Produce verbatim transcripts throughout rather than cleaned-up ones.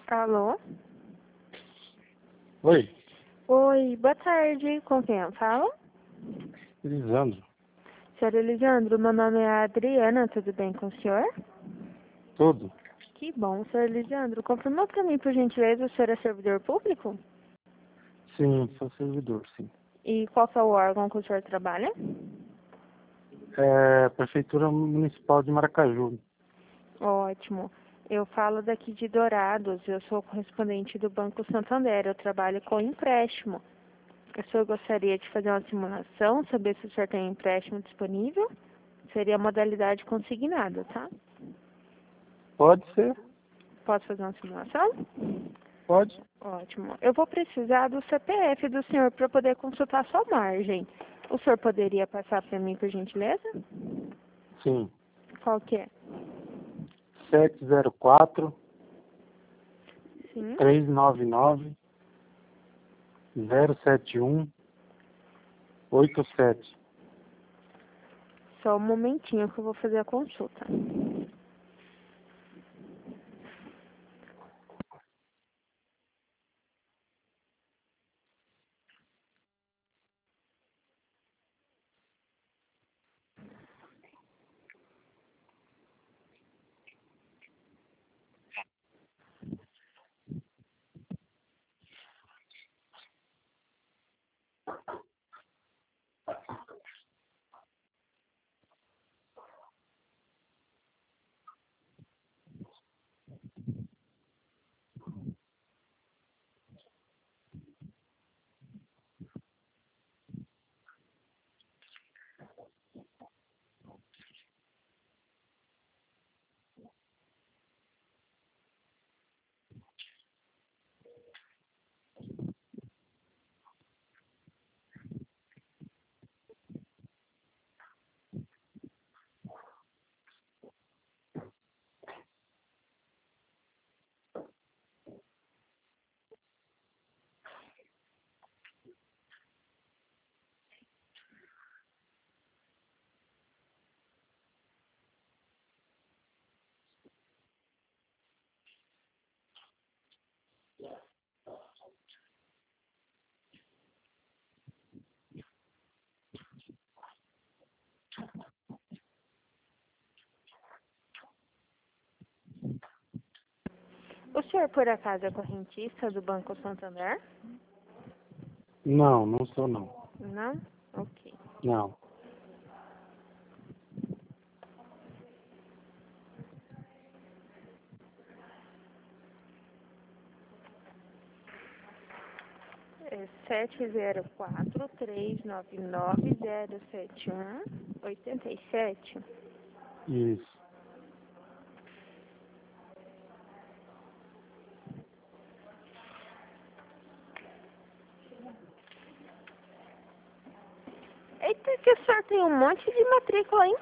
Alô? Oi, Oi, boa tarde. Com quem eu falo? Elisandro. Senhor Elisandro, meu nome é Adriana, tudo bem com o senhor? Tudo? Que bom, senhor Elisandro. Confirmou para mim, por gentileza, o senhor é servidor público? Sim, sou servidor, sim. E qual que é o órgão que o senhor trabalha? É, Prefeitura Municipal de Maracaju. Ótimo. Eu falo daqui de Dourados, eu sou correspondente do Banco Santander, eu trabalho com empréstimo. O senhor gostaria de fazer uma simulação, saber se o senhor tem empréstimo disponível? Seria a modalidade consignada, tá? Pode ser? Posso fazer uma simulação? Pode? Ótimo. Eu vou precisar do C P F do senhor para poder consultar sua margem. O senhor poderia passar para mim, por gentileza? Sim. Qual que é? sete zero quatro, Sim. três nove nove, zero sete um, oito sete. Só um momentinho que eu vou fazer a consulta. O senhor, por acaso, é correntista do Banco Santander? Não, não sou não. Não? Ok. Não. É sete zero quatro, três nove nove, zero sete um, oito sete. Isso. Eita, que o senhor tem um monte de matrícula, hein?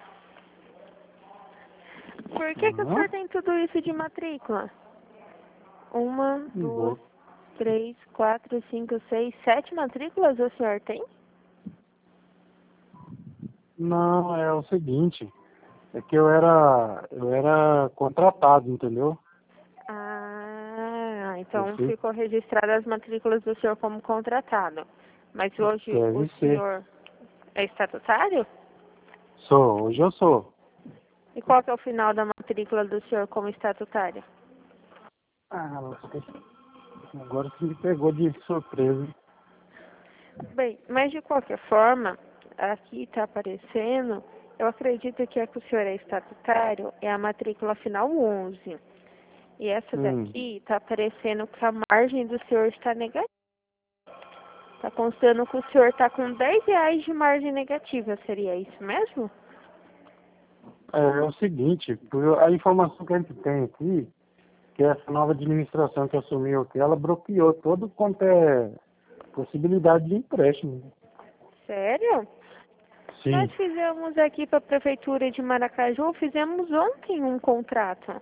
Por que, que o Aham. senhor tem tudo isso de matrícula? Uma, duas, Boa. três, quatro, cinco, seis, sete matrículas o senhor tem? Não, é o seguinte. É que eu era, eu era contratado, entendeu? Ah, Eu então fui, ficou registrada as matrículas do senhor como contratado. Mas hoje o deve ser. senhor é estatutário? Sou, hoje eu sou. E qual que é o final da matrícula do senhor como estatutário? Ah, agora você me pegou de surpresa. Bem, mas de qualquer forma, aqui está aparecendo, eu acredito que a que o senhor é estatutário é a matrícula final onze. E essa Hum. daqui está aparecendo que a margem do senhor está negativa. Está constando que o senhor está com dez reais de margem negativa, seria isso mesmo? É, é o seguinte, por- a informação que a gente tem aqui, que essa nova administração que assumiu aqui, ela bloqueou todo quanto é possibilidade de empréstimo. Sério? Nós Sim. fizemos aqui para a Prefeitura de Maracaju, fizemos ontem um contrato.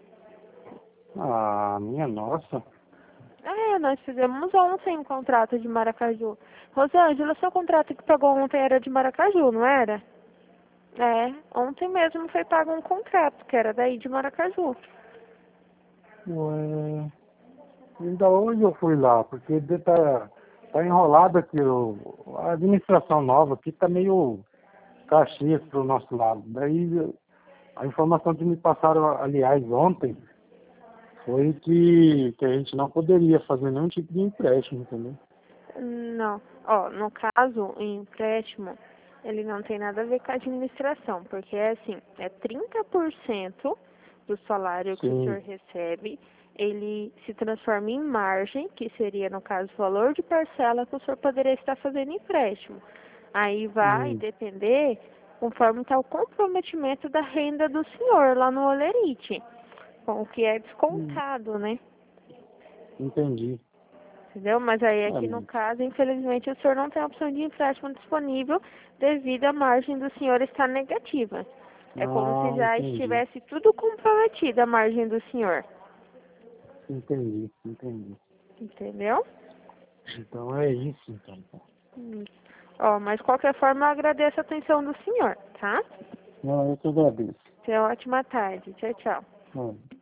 Ah, minha nossa. É, nós fizemos ontem um contrato de Maracaju. Rosângela, seu contrato que pagou ontem era de Maracaju, não era? É, ontem mesmo foi pago um contrato, que era daí de Maracaju. Ué, Ainda hoje eu fui lá, porque tá, tá enrolado aqui, o, a administração nova aqui tá meio caxias pro nosso lado. Daí a informação que me passaram, aliás, ontem, foi que, que a gente não poderia fazer nenhum tipo de empréstimo, entendeu? Não. Ó, no caso, o empréstimo, ele não tem nada a ver com a administração, porque é assim, é trinta por cento do salário que o Sim, senhor recebe, ele se transforma em margem, que seria, no caso, o valor de parcela que o senhor poderia estar fazendo empréstimo. Aí vai hum, depender conforme está o comprometimento da renda do senhor lá no Olerite, com o que é hum, descontado, né? entendi. Entendeu? Mas aí É, aqui no caso, infelizmente, o senhor não tem a opção de empréstimo disponível devido à margem do senhor estar negativa. É como se ah, já entendi, estivesse tudo comprometido a margem do senhor. entendi, entendi. Entendeu? Então é isso, então. Hum. Ó, mas de qualquer forma eu agradeço a atenção do senhor, tá? Não, eu que agradeço. Tenha uma ótima tarde. Tchau, tchau. Hum.